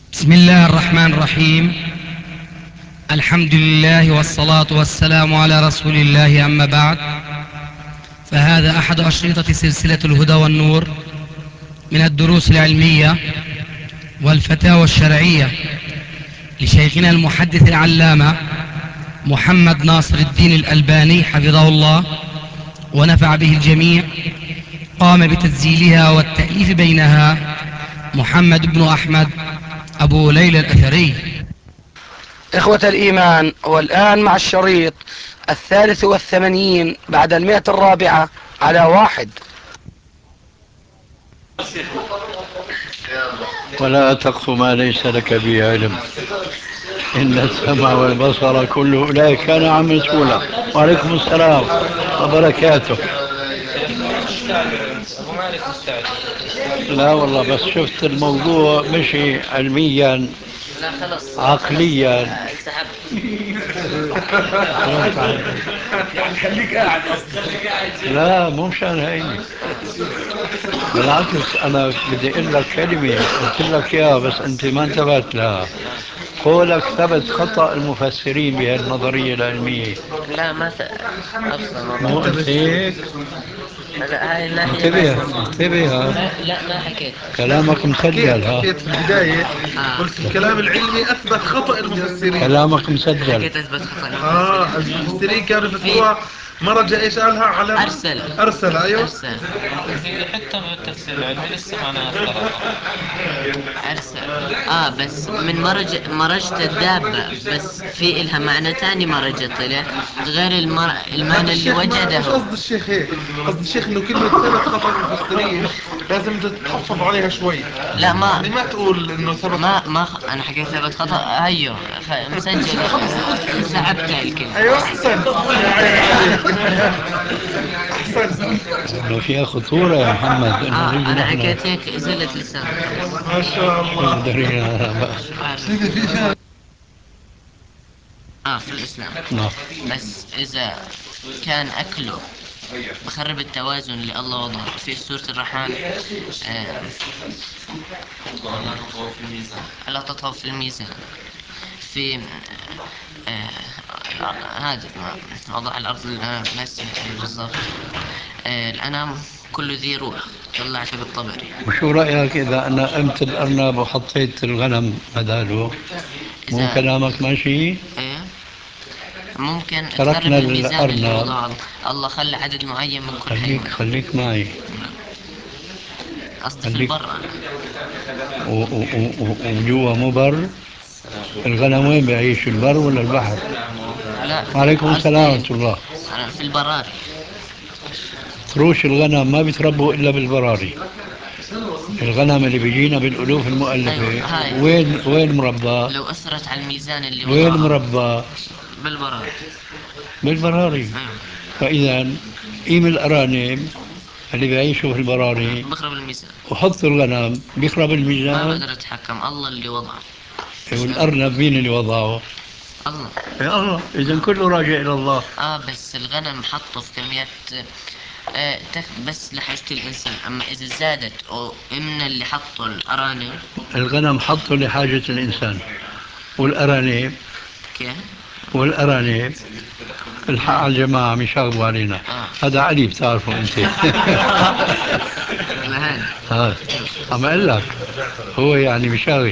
بسم الله الرحمن الرحيم. الحمد لله والصلاة والسلام على رسول الله، أما بعد، فهذا أحد أشرطة سلسلة الهدى والنور من الدروس العلمية والفتاوى الشرعية لشيخنا المحدث العلامة محمد ناصر الدين الألباني حفظه الله ونفع به الجميع. قام بتسجيلها والتأليف بينها محمد بن أحمد أبو ليلى الأثري. إخوة الإيمان، والآن مع الشريط 83 بعد 100 على 1. ولا تقف ما ليس لك به علم، إن السمع والبصر كل أولئك كان عنه مسؤولا. وعليكم السلام وبركاته. لا والله، بس شفت الموضوع مشي علميا عقليا. يعني خليك قاعد لا مو مشان هيك، بالعكس أنا بدي أقول لك كلمة قلت لك إياها بس أنت ما انتبهت لها. قولك ثبت خطأ المفسرين بهذه النظرية العلمية. لا ما أصلا مو قلت هيك؟ لا، هاي الناحية ما انتبه يصير. انتبه، لا ما حكيت. كلامك مسجل. ها، حكيت في البداية. قلت الكلام العلمي أثبت خطأ المفسرين. كلامك مسجل. حكيت أثبت خطأ المفسرين. المفسرين كانوا يفسروها مرج ايش قالها على أرسل. أيوه أرسل حتى من التفسير العلمي لسه معناها اختلط. أرسل. بس من مرجت الدابة، بس في إلها معنى تاني مرجت طلع غير المعنى اللي وجده. مش قصد الشيخ هيك، قصد الشيخ انه كلمة ثبت خطأ المفسرين لازم تتحفظ عليها شوي. لا يعني ما تقول انه ثبت أنا حكيت ثبت خطأ. أيوه مسجل. سحبتها الكلمة. ايوه احسن. يا عيني عليك. احسن. انه فيها خطورة يا محمد انه نيجي أنا نحن. حكيت هيك زلت لسانك. ما شاء الله. دليل هذا بقى. في الإسلام. نعم. بس إذا كان أكله بخرب التوازن اللي الله وضعه في سورة الرحمن. آه لا تطغوا في الميزان. في آه هذا وضع الأرض ما اسمه بالضبط. الأنام كل ذي روح. طلعت بالطبري. وشو رأيك إذا أنا قمت الأرنب وحطيت الغنم بداله؟ مو إذا كلامك ماشي؟ إيه ممكن تخرب تركنا الميزان اللي الأرنب. وضعه الله. خلى عدد معين من كل خليك حيوان. خليك معي. قصدي في خليك. البر أنا. وجوا مو بر. الغنم وين بيعيش، البر ولا البحر؟ لا وعليكم السلام قصدي ورحمة الله. أنا في البراري. فروش الغنم ما بيتربوا إلا بالبراري. الغنم اللي بيجينا بالألوف أيوة المؤلفة هاي. وين مربى؟ لو أثرت على الميزان اللي وين وضعه مربى؟ بالبراري. بالبراري. أيوة. فإذا قيم الأرانب اللي بيعيشوا في البراري بخرب الميزان. وحط الغنم بيخرب ما الميزان. بقدر أتحكم، الله اللي وضعه. مش أنا. والأرنب مين اللي وضعه؟ الله. يا الله، إذا كله راجع إلى الله. بس الغنم حطه في كميات بس لحاجة الإنسان. أما إذا زادت أو من اللي حطه الأرانب. الغنم حطه لحاجة الإنسان، والأرانب كيف؟ والأرانب الحق على الجماعة مش يغضبوا علينا. هذا علي بتعرفه أنت. لهان. عم أقول لك هو يعني مشاغل.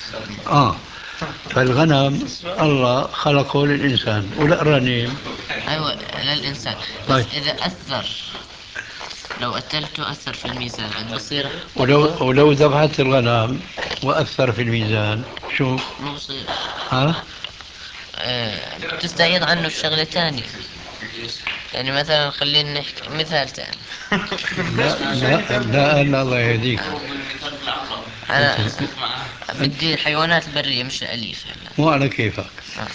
فالغنم الله خلقه للإنسان والأرانب. أيوة للإنسان. بس طيب. إذا أثر، لو قتلته أثر في الميزان عاد بصير ولو ذبحت الغنم وأثر في الميزان شو؟ ما بصير. ها؟ بتستعيض عنه الشغلة تانية. يعني مثلا خلينا نحكي مثال تاني. لا لا لا لا، الله يهديك. أنا بدي الحيوانات البرية مش الأليفة هلا. مو على كيفك.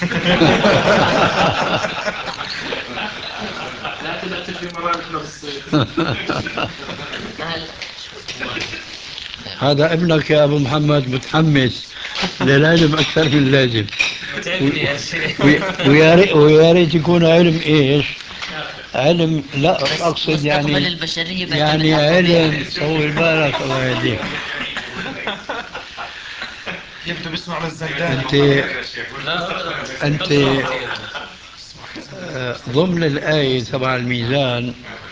لا تدخل في مرارة نفس. هذا ابنك يا أبو محمد متحمس للعلم أكثر من اللازم. ويا ريت يكون علم إيش؟ علم، لا أقصد مستقبل يعني، البشرية بيعتمد يعني على الطبيعة. علم طول بالك الله يهديك. يبدو باسمه على الزندان. أنت ضمن الآية تبع الميزان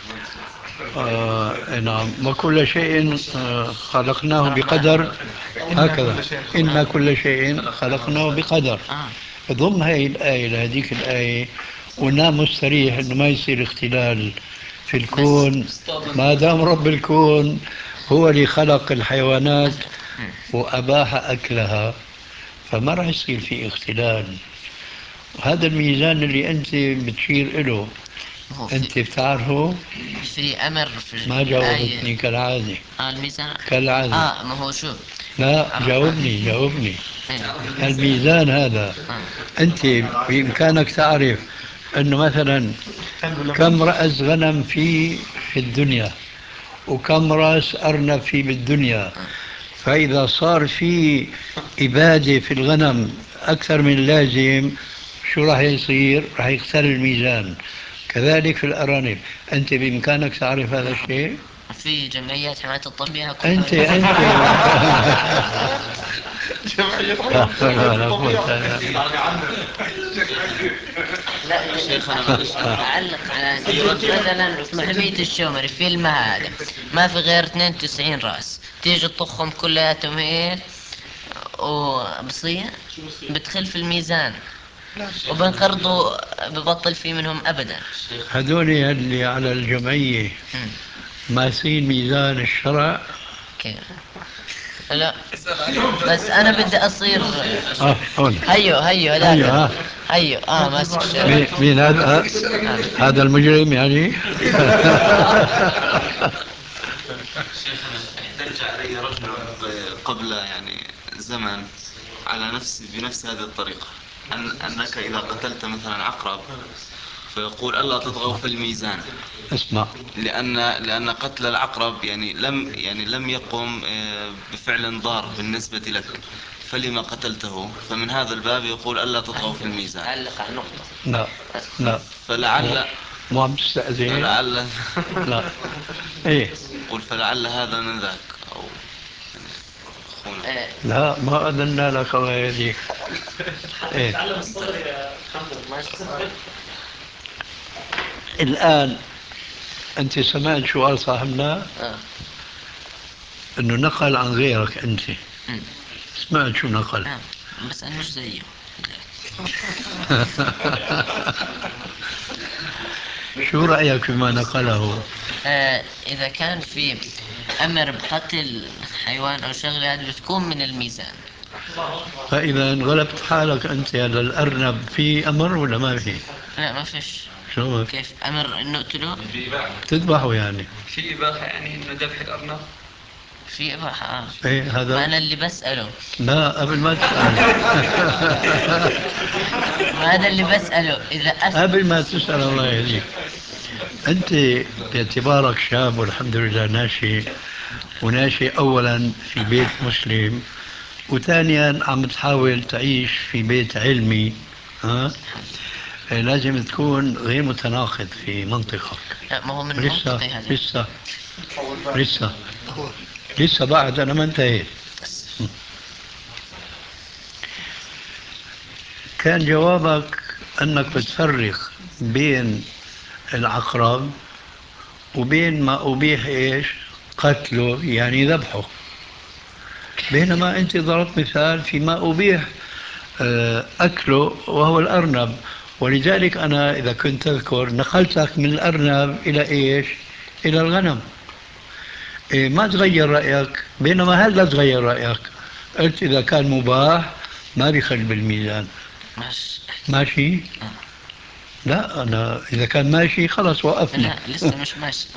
نعم وكل شيء خلقناه بقدر هكذا إن كل شيء خلقناه بقدر. ضمن هذه الآية لهذيك الآية ونام مستريح إنه ما يصير اختلال في الكون ما دام رب الكون هو اللي خلق الحيوانات وأباح أكلها، فما راح يصير في اختلال. وهذا الميزان اللي أنت بتشير له أنت بتعرفه؟ في أمر في ما جاوبتني كالعادة. الميزان كالعادة. ما هو شوف. لا جاوبني. الميزان هذا أنت بإمكانك تعرف أنه مثلا كم رأس غنم في الدنيا وكم رأس أرنب في بالدنيا، فإذا صار في إبادة في الغنم أكثر من اللازم شو راح يصير؟ راح يختل الميزان. كذلك في الأرانب. أنت بإمكانك تعرف هذا الشيء؟ في جمعيات حماية الطبيعة أنت لا يا شيخ أنا معلش أعلق على مثلا في محمية الشومري في المهادة ما في غير 92 رأس، تيجي تطخهم كلياتهم هيك وبصير بتخل في الميزان وبنقرضوا ببطل في منهم أبدا. هذول اللي على الجمعية ماسين ميزان الشرع. كيف؟ لا بس انا بدي اصير هون. هيو هذاك هيو ماسك الشارع. مين هذا؟ هذا المجرم يعني. احتج علي رجل قبل يعني زمن على بنفس هذه الطريقة، أنك إذا قتلت مثلا عقرب فيقول ألا تطغوا في الميزان. اسمع، لأن قتل العقرب لم يقم بفعل ضار بالنسبة لك، فلما قتلته؟ فمن هذا الباب يقول ألا تطغوا في الميزان. علق على النقطة. لا فلعل مو عم تستأذن. فلعل لا ايه قل فلعل هذا من ذاك أو يعني أخونا. لا ما أذنا لك غيري. إيه؟ الآن أنت سمعت شو قال صاحبنا؟ أنه نقل عن غيرك أنت. سمعت شو نقل؟ بس أنا مش زيه. شو رأيك فيما نقله؟ إذا كان في أمر بقتل حيوان أو شغلة هذه بتكون من الميزان. فإذا انغلبت حالك أنت على الأرنب في أمر ولا ما في؟ لا ما فيش. شو كيف أمر إنه نقتله؟ تذبحه يعني؟ في إباحة يعني إنه ذبح الأرنب؟ في إباحة إيه هذا؟ ما أنا اللي بسأله. لا قبل ما تسأل. ما هذا اللي بسأله إذا قبل ما تسأل الله يهديك، أنت باعتبارك شاب والحمد لله ناشئ، وناشئ أولا في بيت مسلم، وثانيا عم تحاول تعيش في بيت علمي، ها؟ لازم تكون غير متناقض في منطقك. لا ما هو من لسه منطقي هذا. لسه بعد أنا ما انتهيت. كان جوابك أنك بتفرق بين العقرب وبين ما أبيح إيش قتله يعني ذبحه، بينما أنت ضربت مثال فيما أبيح أكله وهو الأرنب. ولذلك أنا إذا كنت تذكر نقلتك من الأرنب إلى إيش؟ إلى الغنم. إيه ما تغير رأيك، بينما هل لا تغير رأيك؟ قلت إذا كان مباح ما بيخل بالميزان. ماشي؟ لا أنا إذا كان ماشي خلاص وقفنا. لا لسه مش ماشي.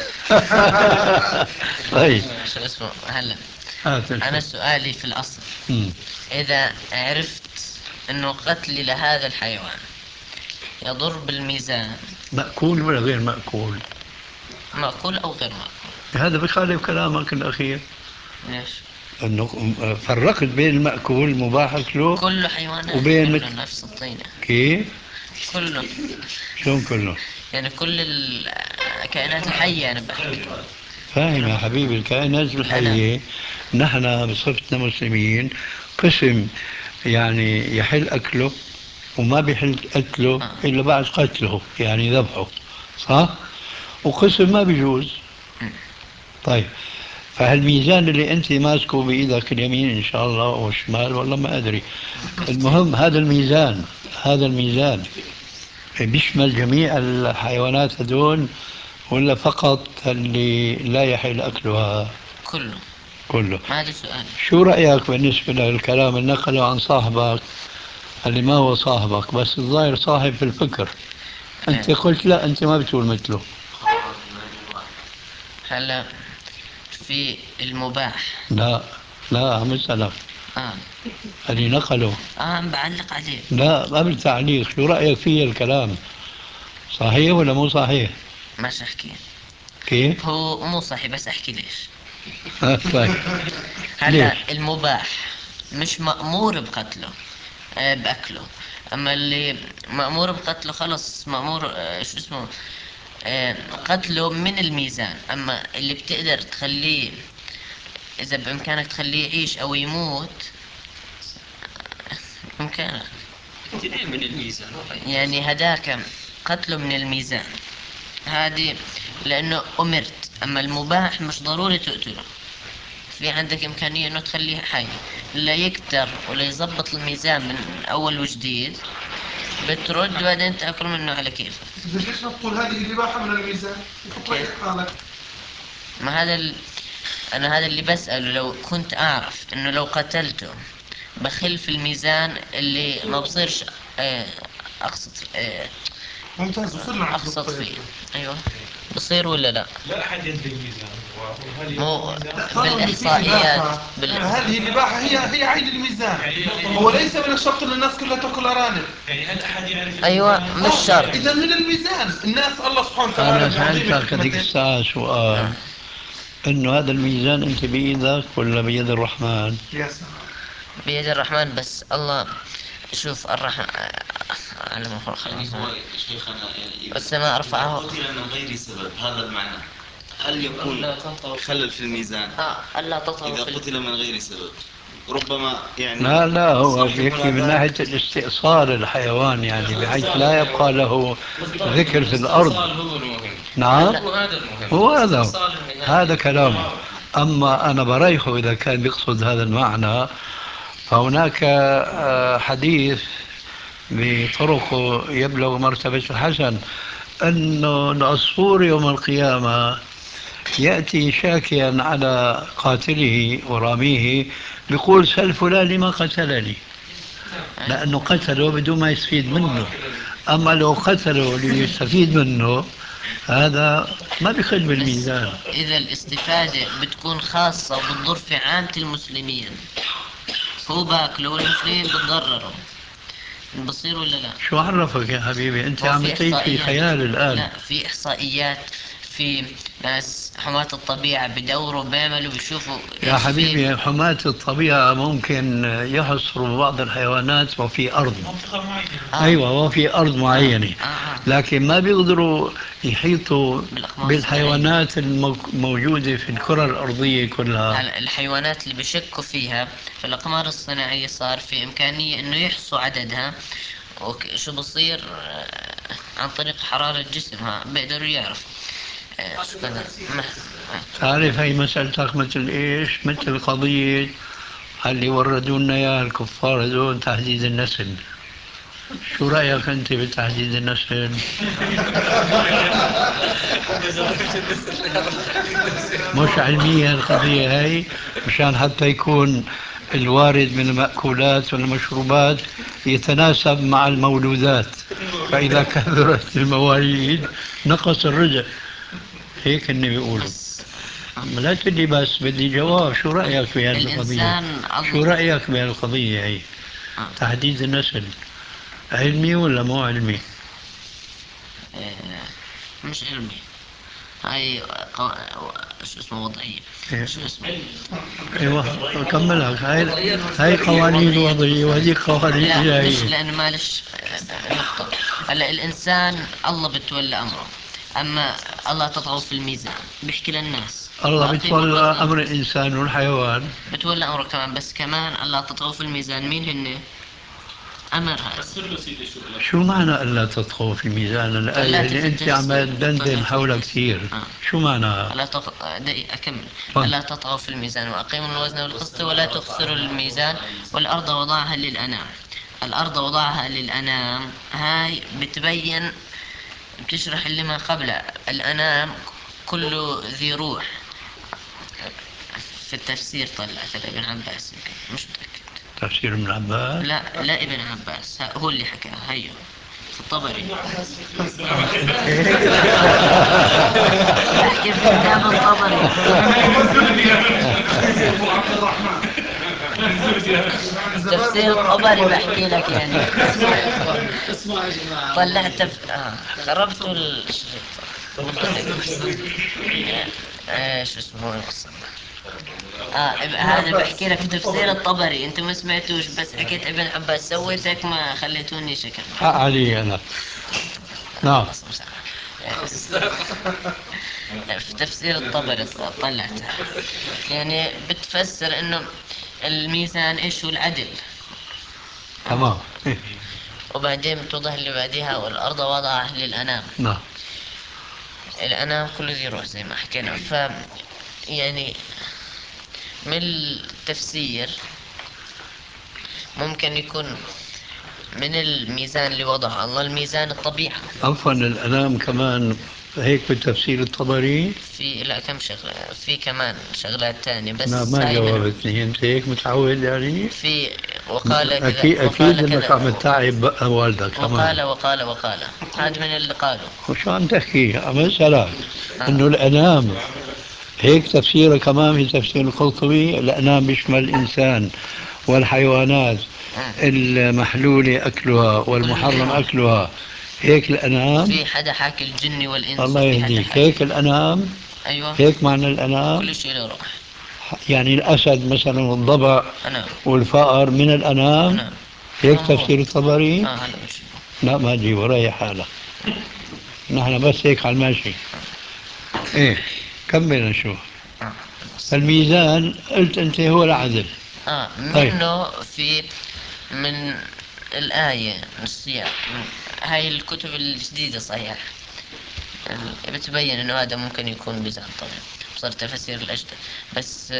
طيب شو اسمه هلا. أنا سؤالي في الأصل إذا عرفت أنه قتلي لهذا الحيوان يضر بالميزان، مأكول ولا غير مأكول؟ مأكول أو غير مأكول. هذا بخالف كلامك الأخير. ليش؟ أنه فرقت بين المأكول المباح أكله كله حيوانات وبين كله نفس الطينة. كيف؟ كله. شلون كله؟ يعني كل الكائنات الحية أنا بحكي. فاهم يا حبيبي، الكائنات الحية نحن بصفتنا مسلمين قسم يعني يحل أكله وما بيحل قتله إلا بعد قتله يعني ذبحه، صح؟ وقسم ما بيجوز. طيب، فهالميزان اللي أنت ماسكه بإيدك اليمين إن شاء الله أو الشمال والله ما أدري، المهم هذا الميزان بيشمل جميع الحيوانات هدول ولا فقط اللي لا يحل أكلها؟ كله. كله. ما هذا سؤال. شو رأيك بالنسبة للكلام اللي نقله عن صاحبك اللي ما هو صاحبك بس الظاهر صاحب في الفكر؟ أنت قلت لا، أنت ما بتقول مثله. هلا في المباح. لا لا، عم أسألك اه اللي نقله. عم بعلق عليه. لا، قبل تعليق، شو رأيك فيه الكلام؟ صحيح ولا مو صحيح؟ مش احكي. كيف؟ هو مو صحيح بس احكي ليش. طيب. ليش؟ هلا المباح مش مأمور بقتله، بأكله. أما اللي مأمور بقتله خلص مأمور، شو اسمه، قتله من الميزان. أما اللي بتقدر تخليه، إذا بإمكانك تخليه يعيش أو يموت، بإمكانك. من الميزان يعني هداك قتله من الميزان هذه، لأنه أمرت. أما المباح مش ضروري تقتله، في عندك إمكانية إنه تخليه حي، لا يكتر ولا يزبط الميزان من أول وجديد، بترد وبعدين تأكل منه على كيفك. ليش نقول هذه الإباحة من الميزان؟ يحط رأيك حالك. ما هذا أنا هذا اللي بسأله، لو كنت أعرف إنه لو قتلته بخل في الميزان اللي ما بصيرش أقصد ممتاز، وصلنا عند أقصد النقطة فيه. يا أيوة، بصير ولا لا؟ لا أحد يدري الميزان، وهل مو الميزان طالما إنه في بالإحصائيات إباحة، فهذه الإباحة هي عين الميزان. هو ليس من الشرط أن الناس كلها تأكل أرانب. يعني هل أحد يعرف أيوة، مش شرط. إذا من الميزان الناس الله سبحانه وتعالى أنا بعظيم سألتك هذيك حكمته. الساعة سؤال، إنه هذا الميزان أنت بإيدك ولا بيد الرحمن؟ يا سلام. بيد الرحمن، بس الله شوف الرحمن على ما خلق يعني هو شيخنا يعني والسماء إذا رفعه. قتل من غير سبب، هذا المعنى، هل يكون خلل في الميزان؟ ألا تطغوا إذا في قتل من غير سبب ربما يعني لا لا، هو صاحب يكفي من هذا ناحية الاستئصال الحيوان، يعني بحيث لا يبقى له ذكر في الأرض. هو المهم. نعم، وهذا المهم. هو هذا استئصال النهائي. هذا كلامه. أما أنا بريحه إذا كان بيقصد هذا المعنى، فهناك حديث بطرقه يبلغ مرتبة الحسن، أن العصفور يوم القيامة يأتي شاكيا على قاتله وراميه، بيقول سل فلان لما قتلني، لأنه قتله بدون ما يستفيد منه. أما لو قتله ليستفيد منه، هذا ما بيخل بس بالميزان. إذا الاستفادة بتكون خاصة وبتضر في عامة المسلمين، هو باكله والمسلمين بتضرروا، بصير ولا لا؟ شو عرفك يا حبيبي؟ أنت هو عم في تعيش في إحصائيات. خيال الآن. لا، في إحصائيات، في ناس حماة الطبيعة بدوروا بيعملوا بيشوفوا يا إيش في. حبيبي، حماة الطبيعة ممكن يحصروا بعض الحيوانات وفي أرض. منطقة معينة. أيوة، وفي أرض معينة. لكن ما بيقدروا يحيطوا بالأقمار الصناعية. بالحيوانات الموجودة في الكرة الأرضية كلها. هلا الحيوانات اللي بشكوا فيها في الأقمار الصناعية صار في إمكانية إنه يحصوا عددها، وشو بصير عن طريق حرارة جسمها بيقدروا يعرفوا شو كذا. تعرف هي مسألتك مثل إيش؟ مثل قضية اللي وردوا لنا إياها الكفار هذول، تحديد النسل. شو رأيك أنت بتحديد النسل؟ مش علمية القضية هاي، مشان حتى يكون الوارد من المأكولات والمشروبات يتناسب مع المولودات، فإذا كثرت المواليد نقص الرزق. هيك اللي بيقولوا. لا تدي بس بدي جواب، شو رأيك في هذه القضية؟ الإنسان شو رأيك بهالقضية هي؟ تحديد النسل علمي ولا مو علمي؟ مش علمي، هاي شو اسمه وضعية. شو اسمه؟ ايوه كملها. هاي قوانين وضعية وهذه قوانين لا، مش إلهية. لأنه معلش نقطة. هلا الإنسان الله بتولى أمره، أما الله تطغوا في الميزان بيحكي للناس، الله وأقيموا بيتولى الوزن أمر الإنسان والحيوان. بتولى أمره كمان، بس كمان ألا تطغوا في الميزان. مين هن؟ أمر هذا. شو معنى ألا تطغوا في الميزان؟ الآية طلعت اللي في أنت التفسير. عمال تدندن طلعت في حولها التفسير. كثير، شو معنى؟ ألا دقيقة أكمل. طيب. ألا تطغوا في الميزان وأقيموا الوزن والقسط ولا تخسروا الميزان والأرض وضعها للأنام. الأرض وضعها للأنام هاي بتبين، بتشرح اللي ما قبلها. الأنام كل ذي روح. في التفسير طلعت ابن عباس، يمكن مش متأكد. تفسير ابن عباس؟ لا لا، ابن عباس هو اللي حكاها. هيو في الطبري. بحكي في كتاب الطبري. تفسير الطبري بحكي لك يعني. طلعت خربت الشريط. شو اسمه القصة. هذا بحكي لك تفسير الطبري، انتم ما سمعتوش، بس حكيت ابن عباس، سويت هيك ما خليتوني شكل. حق علي أنا. نعم. في تفسير الطبري طلعتها، يعني بتفسر انه الميزان ايش هو؟ العدل. تمام. وبعدين بتوضح اللي بعدها والارض وضعها للانام. نعم. الانام كل ذي روح زي ما حكينا. يعني من التفسير ممكن يكون من الميزان اللي وضعه الله الميزان الطبيعة. عفوا، الأنام كمان هيك بالتفسير الطبري؟ في لا كم شغلة، في كمان شغلات تانية لا، بس ما هاي منهم. جاوبتني. أنت هيك متعود يعني؟ في وقال كذا أكيد وقال أنك عم كذا تتعب والدك كمان. وقال هذا من اللي قالوا. وشو عم تحكي؟ عم سلام. آه. إنه الأنام هيك تفسيره كمان في تفسير القرطبي. الأنام بيشمل الإنسان والحيوانات المحلولة أكلها والمحرم أكلها. هيك الأنام. في حدا حاكي الجن والإنس. الله وفي حدا يهديك، حاكي. هيك الأنام. أيوة. هيك معنى الأنام. كل شيء له روح. يعني الأسد مثلا والضبع نعم. والفأر من الأنام. نعم. هيك تفسير الطبري. هلا بشوف. لا، ما تجيبه، ريح حالك. نحن بس هيك على الماشي. ايه، كمل نشوف. الميزان قلت انت هو العدل. طيب. منه من الآية، من السياق، من هاي الكتب الجديدة صحيح بتبين انه هذا ممكن يكون ميزان طبعا. صار تفسير الأجداد بس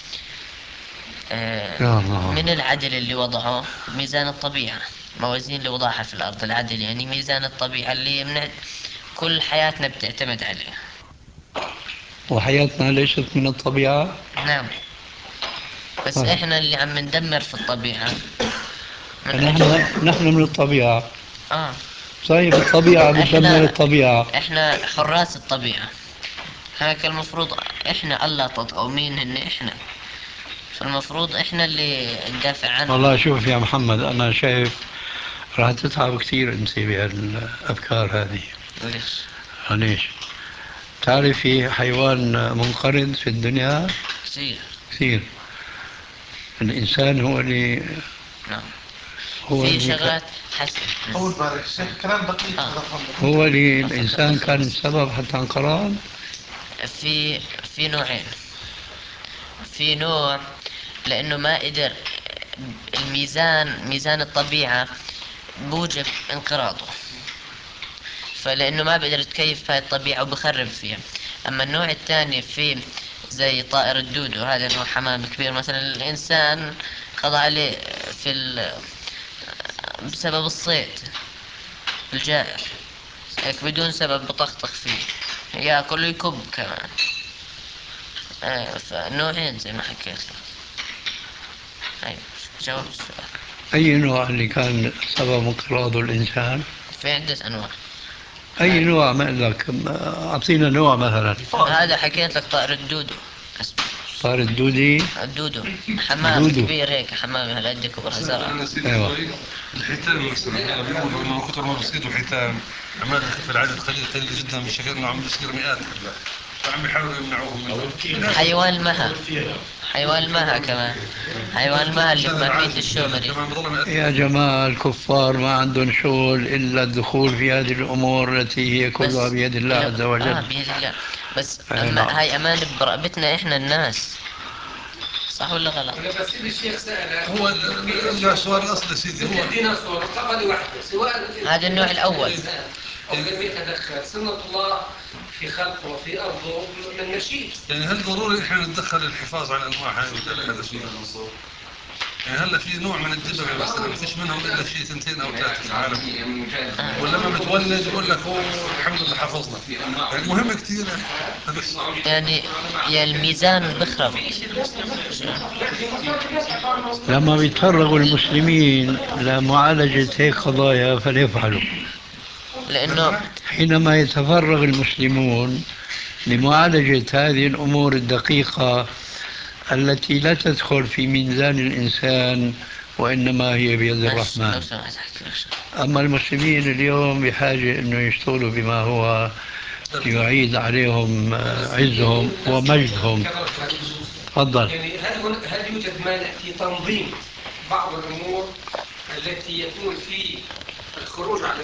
من العدل اللي وضعه ميزان الطبيعة. موازين اللي وضعها في الأرض العدل، يعني ميزان الطبيعة اللي كل حياتنا بتعتمد عليه. وحياتنا ليست من الطبيعة. نعم. بس احنا اللي عم ندمر في الطبيعة. نحن من الطبيعة. اه. طيب الطبيعة بتدمر الطبيعة. احنا حراس الطبيعة. هيك المفروض احنا الا تطغوا. مين هن احنا؟ فالمفروض احنا اللي ندافع عنها. والله شوف يا محمد، انا شايف راح تتعب كثير انت بهالافكار هذه. ليش؟ تعرف في حيوان منقرض في الدنيا كثير. الانسان هو اللي نعم. هو في اللي شغلات حسب كلام دقيق. هو اللي الانسان كان السبب حتى انقرض. في نوعين. في نوع لانه ما قدر ميزان الطبيعة بوجب انقراضه، فلانه ما بقدر يتكيف هاي الطبيعة وبخرب فيها. اما النوع الثاني في زي طائر الدودو، هذا نوع حمام كبير مثلا، الانسان قضى عليه بسبب الصيد الجائر، هيك بدون سبب بطخطخ فيه ياكل ويكب كمان. فنوعين زي ما حكيت لك. أيوة. جواب السؤال. اي نوع اللي كان سبب انقراض الانسان؟ في عدة أنواع. اي نوع ما لك؟ اعطينا نوع مثلا. هذا حكيت لك طائر الدودو. طائر الدودي. الدودو حمام كبير هيك، حمام هالقد كبرها زرع. ايوه. الحيتان مثلا بيقولوا انه من كثر ما بيصيدوا حيتان عمال يخف العدد قليل جدا من شكل انه عم بيصير مئات هلا، فعم بيحاولوا يمنعوهم منه. حيوان المها كمان. حيوان المها اللي بمحمية الشومري. يا جماعة، الكفار ما عندهم شغل إلا الدخول في هذه الأمور التي هي كلها بيد الله عز وجل. بيد الله. بس نعم. هاي أمان برقبتنا إحنا الناس، صح ولا غلط؟ بس الشيخ سأل هو السؤال الأصلي سيدي هو الديناصور قبل واحدة سواء هذا النوع الأول. أو لم يتدخل سنة الله في خلقه وفي أرضه من مشيئة. يعني هل ضروري احنا نتدخل الحفاظ على الانواع هاي ولا لا؟ هذا شيء يعني هلا في نوع من الدببه مثلا ما فيش منهم الا شيء 2 أو 3 في العالم، ولما بتولد يقول لك هو الحمد لله حفظنا، يعني مهم كثير بس. يعني الميزان بخرب. لما بيتفرغوا المسلمين لمعالجة هيك قضايا فليفعلوا. لأنه حينما يتفرغ المسلمون لمعالجة هذه الأمور الدقيقة التي لا تدخل في ميزان الإنسان وإنما هي بيد لو الرحمن. سمحت أما المسلمين اليوم بحاجة أنه يشتغلوا بما هو يعيد عليهم عزهم ومجدهم. تفضل. يعني هل يوجد مانع في تنظيم بعض الأمور التي يكون في الخروج على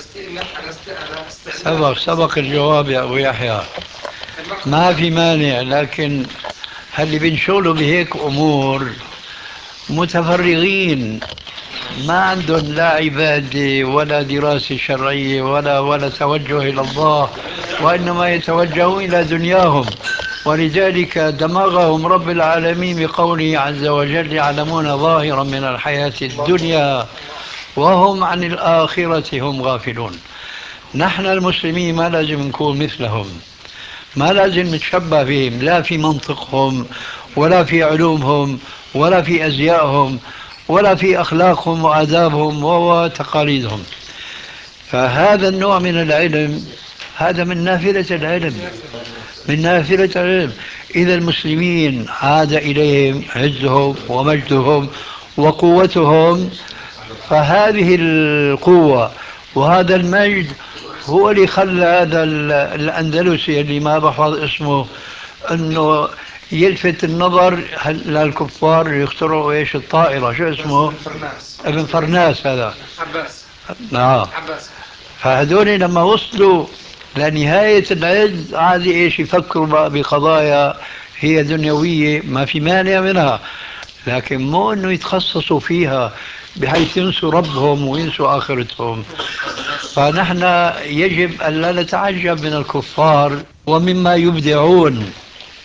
سبق الجواب يا أبو يحيى، ما في مانع، لكن اللي بنشغلوا بهيك أمور متفرغين، ما عندهم لا عبادة ولا دراسة شرعية ولا توجه إلى الله، وإنما يتوجهون إلى دنياهم. ولذلك دمغهم رب العالمين بقوله عز وجل يعلمون ظاهرا من الحياة الدنيا وهم عن الآخرة هم غافلون. نحن المسلمين ما لازم نكون مثلهم، ما لازم نتشبه بهم، لا في منطقهم ولا في علومهم ولا في أزيائهم ولا في أخلاقهم وآدابهم وتقاليدهم. فهذا النوع من العلم هذا من نافلة العلم، من نافلة العلم. إذا المسلمين عاد إليهم عزهم ومجدهم وقوتهم، فهذه القوة وهذا المجد هو اللي خلى هذا الأندلسي اللي ما بحفظ اسمه أنه يلفت النظر للكفار يخترعوا إيش الطائرة، شو اسمه؟ ابن فرناس هذا. عباس. عباس. فهذول لما وصلوا لنهاية العز عاد إيش يفكروا بقضايا هي دنيوية ما في مانع منها، لكن مو أنه يتخصصوا فيها بحيث ينسوا ربهم وينسوا آخرتهم. فنحن يجب أن لا نتعجب من الكفار ومما يبدعون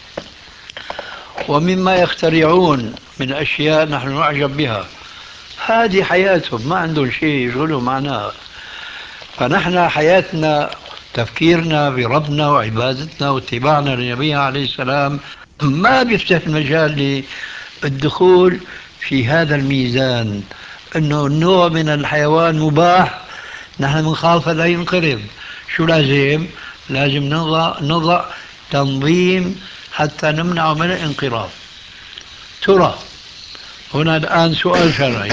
ومما يخترعون من أشياء نحن نعجب بها. هذه حياتهم، ما عندهم شيء يشغلوا معنا. فنحن حياتنا تفكيرنا بربنا وعبادتنا واتباعنا للنبي عليه السلام ما بيفتح المجال للدخول في هذا الميزان، انه النوع من الحيوان مباح نحن بنخاف لا ينقرض. شو لازم؟ لازم نضع تنظيم حتى نمنع من الانقراض. ترى هنا الآن سؤال شرعي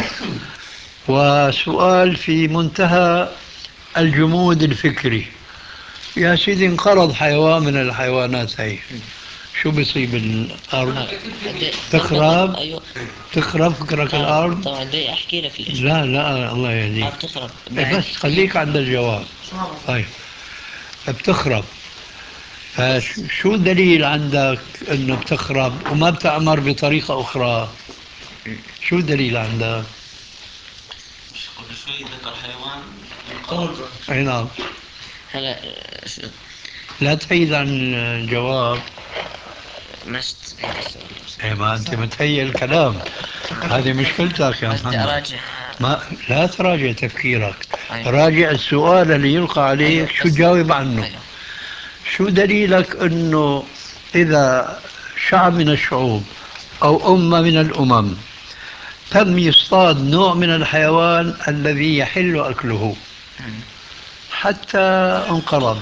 وسؤال في منتهى الجمود الفكري. يا سيدي انقرض حيوان من الحيوانات هي، شو بيصيب الأرض؟ تخرب؟ أيوة. تخرب فكرك الأرض؟ طبعا بدي أحكي لك ليش. لا الله يهديك. بتخرب بس خليك عند الجواب. طيب بتخرب، فشو الدليل عندك انه بتخرب وما بتأمر بطريقة أخرى؟ شو الدليل عندك؟ قبل شوي ذكر حيوان أي نعم. هلا لا تحيد عن الجواب. مشت إيه ما أنت متهيئ الكلام، هذه مشكلتك يا بدي محمد. أراجع. ما لا تراجع تفكيرك، أيوة. راجع السؤال اللي يلقى عليك. شو تجاوب عنه؟ أيوة. شو دليلك أنه إذا شعب من الشعوب أو أمة من الأمم تم يصطاد نوع من الحيوان الذي يحل أكله حتى انقرض،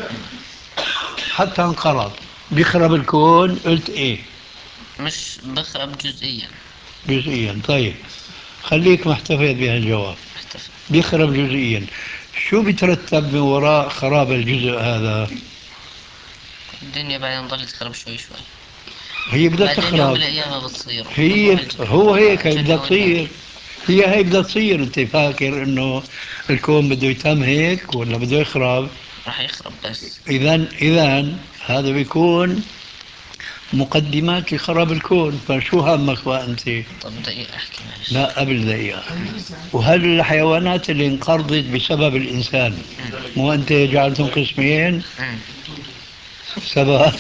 بيخرب الكون، قلت إيه؟ مش بخرب جزئيا. جزئيا. طيب خليك محتفظ بهالجواب، بيخرب جزئيا. شو بيترتب من وراء خراب الجزء هذا؟ الدنيا بعدين ضلت تخرب شوي شوي، هي بدها بعدين يوم تخرب. من الأيام بتصير. هو هيك بدها تصير. هي بدها تصير. انت فاكر انه الكون بده يتم هيك ولا بده يخرب؟ راح يخرب بس. إذا هذا بيكون مقدمات لخراب الكون، فشو همك بقى أنت؟ طب دقيقة أحكي معلش. لا قبل دقيقة. وهل الحيوانات اللي انقرضت بسبب الإنسان مو أنت جعلتهم قسمين؟ أمم. سبب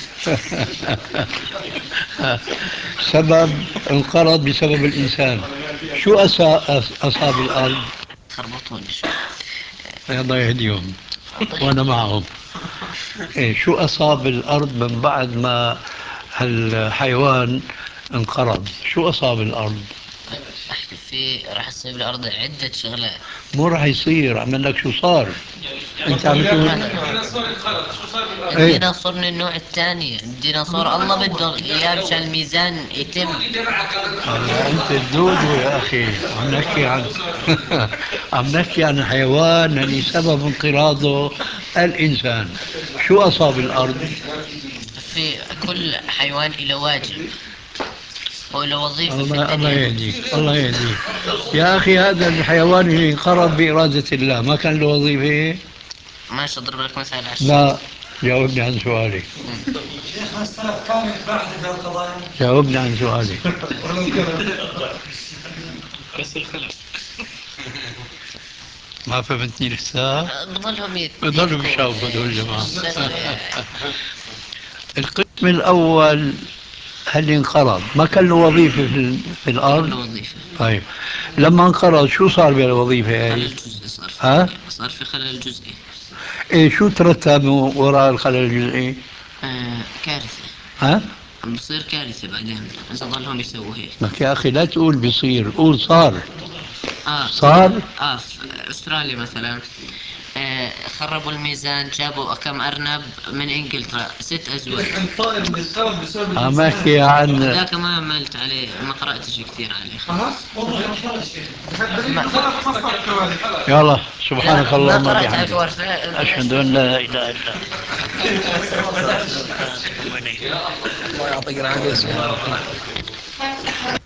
سبب انقرض بسبب الإنسان. شو أصاب الأرض؟ خربطوني شوي. الله يهديهم وأنا معهم. إيه شو أصاب الأرض من بعد ما هالحيوان انقرض؟ شو أصاب الأرض؟ أحكي راح تصير بالأرض عدة شغلات. مو راح يصير، عمل لك شو صار؟ أنت عم تقول الديناصور انقرض، شو صار بالارض؟ إيه؟ الديناصور من النوع الثاني، الديناصور الله بده إياه مشان الميزان يتم. أنت الدودو يا أخي، عم نحكي عن عم نحكي عن حيوان اللي سبب انقراضه الإنسان. شو أصاب الأرض؟ في كل حيوان له واجب وله وظيفة في الله الدنيا. يهديك، الله يهديك يا أخي. هذا الحيوان اللي انقرض بإرادة الله ما كان له وظيفة؟ ماشي أضرب لك مثال على الشيء. لا، جاوبني عن سؤالي. جاوبني عن سؤالي. بس الخلق. ما فهمتني لسه؟ بضلهم بضلوا يحكوا. يشاوفوا دول الجماعة. بس القسم الأول هل انقرض ما كان له وظيفة في كان الأرض؟ له وظيفة. طيب لما انقرض شو صار بالوظيفة هاي؟ خلل جزئي صار في ها؟ صار في خلل جزئي. إيه شو ترتب وراء الخلل الجزئي؟ كارثة. ها؟ عم بصير كارثة بعدين إذا ضلهم يسووا هيك. لك يا أخي لا تقول بيصير، قول صار. في صار؟ في أستراليا مثلا خربوا الميزان، جابوا كم أرنب من إنجلترا 6 أزواج. الطائر بالسبب بسبب عم أحكي عن هذاك ما عملت عليه، ما قرأتش كثير عليه خلاص. يلا سبحانك لا ما اللهم قرأت على وبحمدك الحوار. أشهد أن لا إله إلا أنت. الله يعطيك العافية.